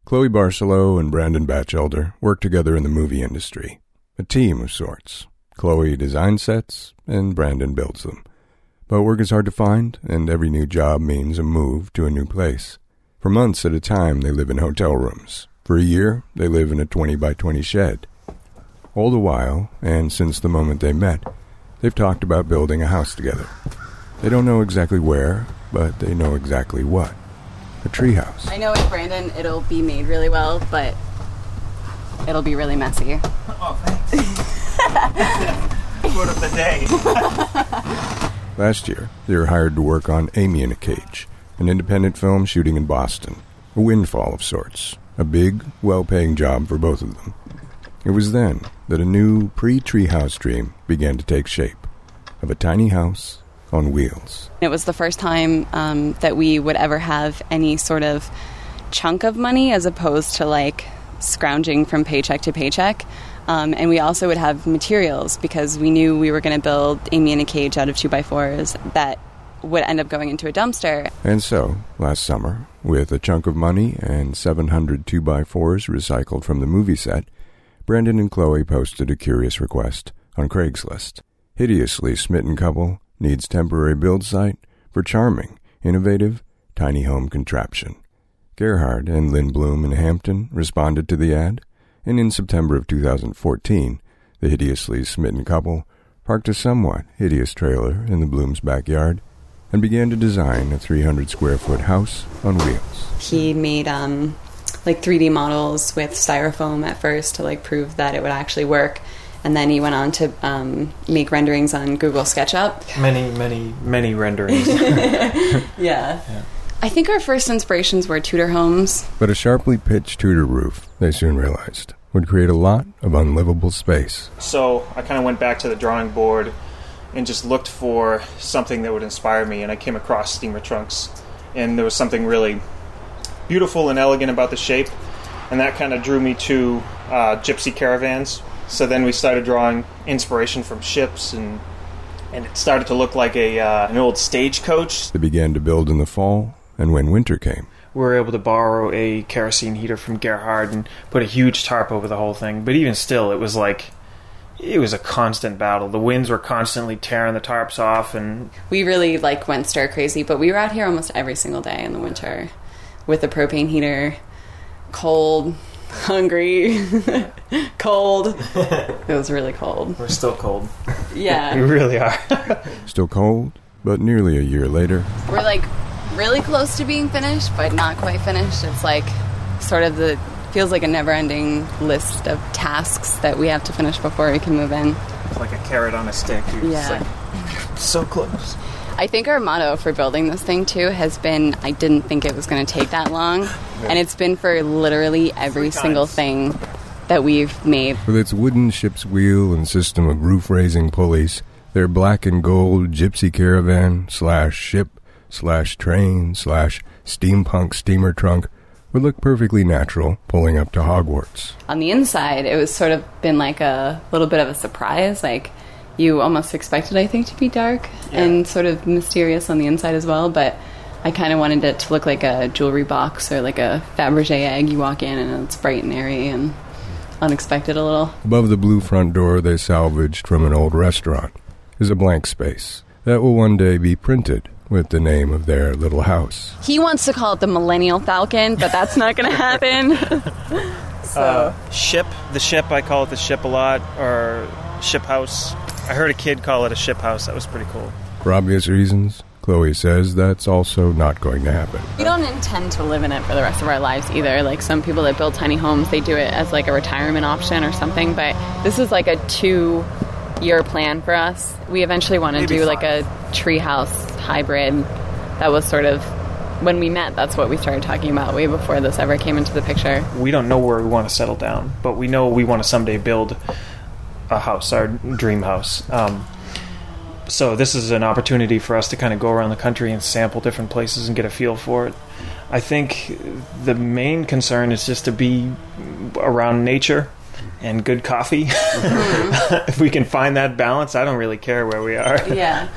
Chloe Barcelo and Brandon Batchelder work together in the movie industry, a team of sorts. Chloe designs sets, and Brandon builds them. But work is hard to find, and every new job means a move to a new place. For months at a time, they live in hotel rooms. For a year, they live in a 20-by-20 shed. All the while, and since the moment they met, they've talked about building a house together. They don't know exactly where, but they know exactly what. A treehouse. I know with Brandon it'll be made really well, but it'll be really messy. Oh, thanks. Word of the day. Last year, they were hired to work on Amy in a Cage, an independent film shooting in Boston. A windfall of sorts. A big, well-paying job for both of them. It was then that a new pre-treehouse dream began to take shape. Of a tiny house on wheels. It was the first time that we would ever have any sort of chunk of money as opposed to like scrounging from paycheck to paycheck. And we also would have materials because we knew we were going to build Amy in a Cage out of 2x4s that would end up going into a dumpster. And so, last summer, with a chunk of money and 700 2x4s recycled from the movie set, Brandon and Chloe posted a curious request on Craigslist. Hideously smitten couple needs temporary build site for charming, innovative, tiny home contraption. Gerhard and Lynn Bloom in Hampton responded to the ad, and in September of 2014, the hideously smitten couple parked a somewhat hideous trailer in the Blooms' backyard and began to design a 300-square-foot house on wheels. He made like 3D models with styrofoam at first to like prove that it would actually work. And then he went on to make renderings on Google SketchUp. Many renderings. Yeah. I think our first inspirations were Tudor homes. But a sharply pitched Tudor roof, they soon realized, would create a lot of unlivable space. So I kind of went back to the drawing board and just looked for something that would inspire me. And I came across steamer trunks. And there was something really beautiful and elegant about the shape. And that kind of drew me to gypsy caravans. So then we started drawing inspiration from ships, and it started to look like an old stagecoach. They began to build in the fall, and when winter came, we were able to borrow a kerosene heater from Gerhard and put a huge tarp over the whole thing. But even still, it was a constant battle. The winds were constantly tearing the tarps off, and we really went stir crazy. But we were out here almost every single day in the winter with a propane heater, cold, hungry, cold. It was really cold. We're still cold. Yeah. We really are. Still cold, but nearly a year later. We're really close to being finished, but not quite finished. It's feels like a never-ending list of tasks that we have to finish before we can move in. It's like a carrot on a stick. Yeah. So close. I think our motto for building this thing, too, has been, I didn't think it was going to take that long. Yeah. And it's been for literally every single thing that we've made. With its wooden ship's wheel and system of roof-raising pulleys, their black and gold gypsy caravan /ship/train/steampunk steamer trunk would look perfectly natural pulling up to Hogwarts. On the inside, it was sort of been like a little bit of a surprise, you almost expected, I think, to be dark and sort of mysterious on the inside as well, but I kind of wanted it to look like a jewelry box or like a Fabergé egg. You walk in and it's bright and airy and unexpected a little. Above the blue front door they salvaged from an old restaurant is a blank space that will one day be printed with the name of their little house. He wants to call it the Millennial Falcon, but that's not going to happen. The ship, I call it the ship a lot, or ship house. I heard a kid call it a ship house. That was pretty cool. For obvious reasons, Chloe says that's also not going to happen. We don't intend to live in it for the rest of our lives either. Like some people that build tiny homes, they do it as a retirement option or something, but this is a 2-year plan for us. We eventually want to do 5. A treehouse hybrid. That was sort of, when we met, that's what we started talking about way before this ever came into the picture. We don't know where we want to settle down, but we know we want to someday build a house, our dream house. So this is an opportunity for us to kind of go around the country and sample different places and get a feel for it. I think the main concern is just to be around nature and good coffee. Mm-hmm. If we can find that balance, I don't really care where we are. Yeah.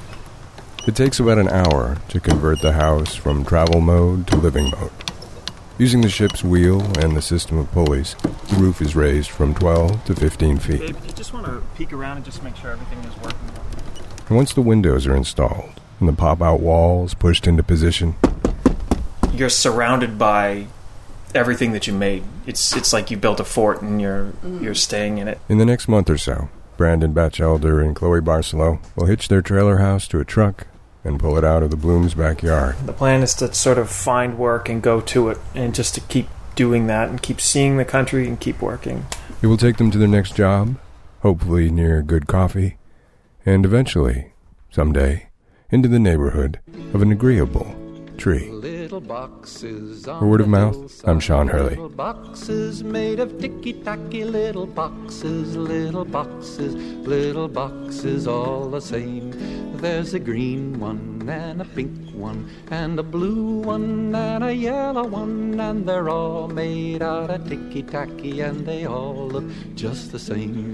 It takes about an hour to convert the house from travel mode to living mode. Using the ship's wheel and the system of pulleys, the roof is raised from 12 to 15 feet. Dave, you just want to peek around and just make sure everything is working. And once the windows are installed and the pop-out walls pushed into position, you're surrounded by everything that you made. It's like you built a fort and you're staying in it. In the next month or so, Brandon Batchelder and Chloe Barcelo will hitch their trailer house to a truck and pull it out of the Blooms' backyard. The plan is to sort of find work and go to it, and just to keep doing that and keep seeing the country and keep working. It will take them to their next job, hopefully near good coffee, and eventually, someday, into the neighborhood of an agreeable tree. For Word of Mouth, I'm Sean Hurley. Little boxes made of ticky-tacky, little boxes, little boxes, little boxes all the same. There's a green one and a pink one and a blue one and a yellow one, and they're all made out of ticky-tacky and they all look just the same.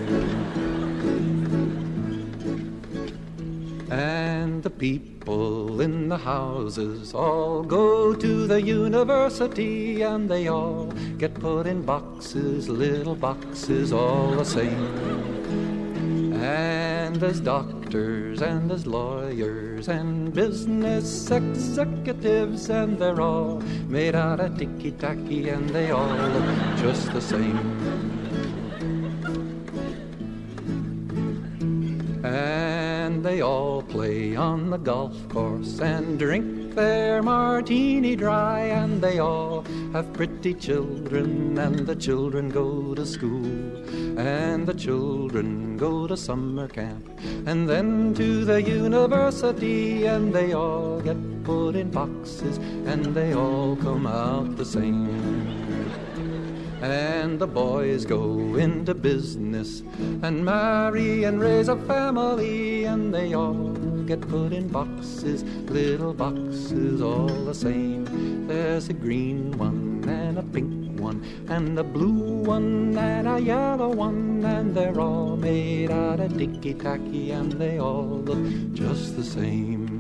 And the people in the houses all go to the university, and they all get put in boxes, little boxes all the same. And there's doctors and there's lawyers and business executives, and they're all made out of ticky-tacky and they all look just the same. And they all play on the golf course and drink their martini dry, and they all have pretty children, and the children go to school, and the children go to summer camp, and then to the university, and they all get put in boxes, and they all come out the same. And the boys go into business and marry and raise a family, and they all get put in boxes, little boxes all the same. There's a green one and a pink one and a blue one and a yellow one, and they're all made out of ticky-tacky and they all look just the same.